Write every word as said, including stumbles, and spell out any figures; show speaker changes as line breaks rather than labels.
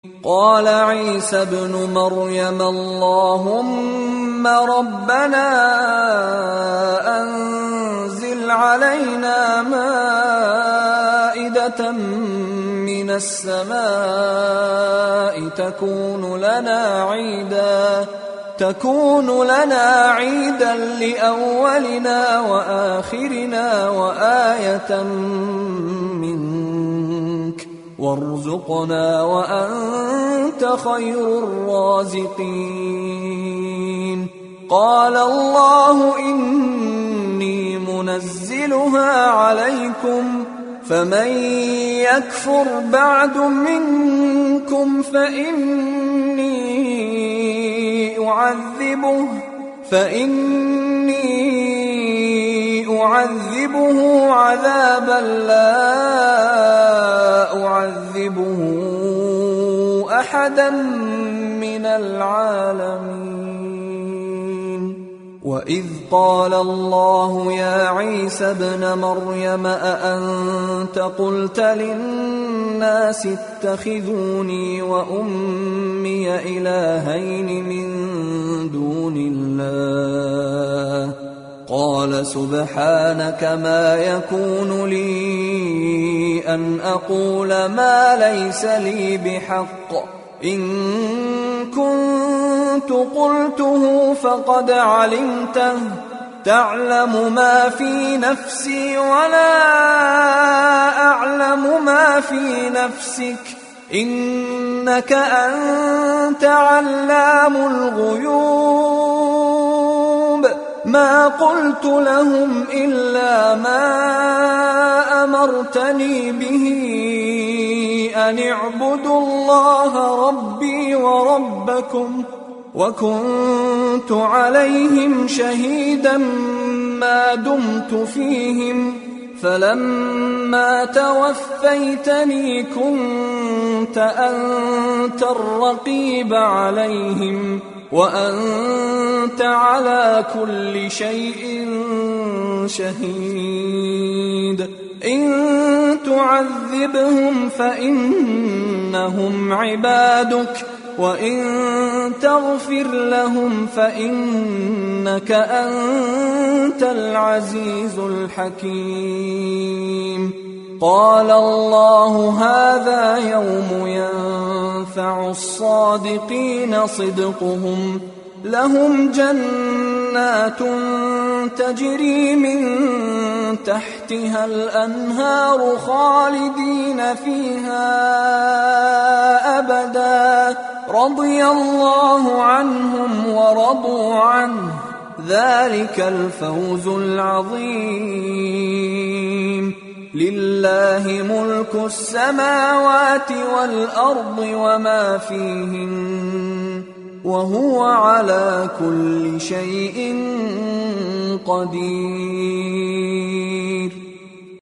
قال عيسى ابن مريم اللهم ربنا أنزل علينا مائدة من السماء تكون لنا عيدا تكون لنا عيدا لأولنا وآخرنا وآية منك وارزقنا وأنت خير الرازقين. قال الله إني منزلها عليكم فمن يكفر بعد منكم فإني أعذبه فإني أعذبه عذابا لا أعذبه أحدا من العالمين. وإذ قال الله يا عيسى ابن مريم أأنت قلت للناس اتخذوني وأمي إلهين من دون الله قال سبحانك ما يكون لي أن أقول ما ليس لي بحق إن كنت قلته فقد علمته تعلم ما في نفسي ولا أعلم ما في نفسك إنك أنت علام الغيوب. ما قلت لهم إلا ما أمرتني به أن اعبدوا الله ربي وربكم وكنت عليهم شهيدا ما دمت فيهم فلما توفيتني كنت أنت الرقيب عليهم وأنت على كل شيء شهيد. إن تعذبهم فإنهم عبادك وإن تغفر لهم فإنك أنت العزيز الحكيم. قال الله هذا يوم ينفع الصادقين صدقهم لهم جنات تجري من تحتها الأنهار خالدين فيها أبدا رضي الله عنهم ورضوا عنه ذلك الفوز العظيم. لله ملك السماوات والأرض وما فيهن وهو على كل شيء قدير.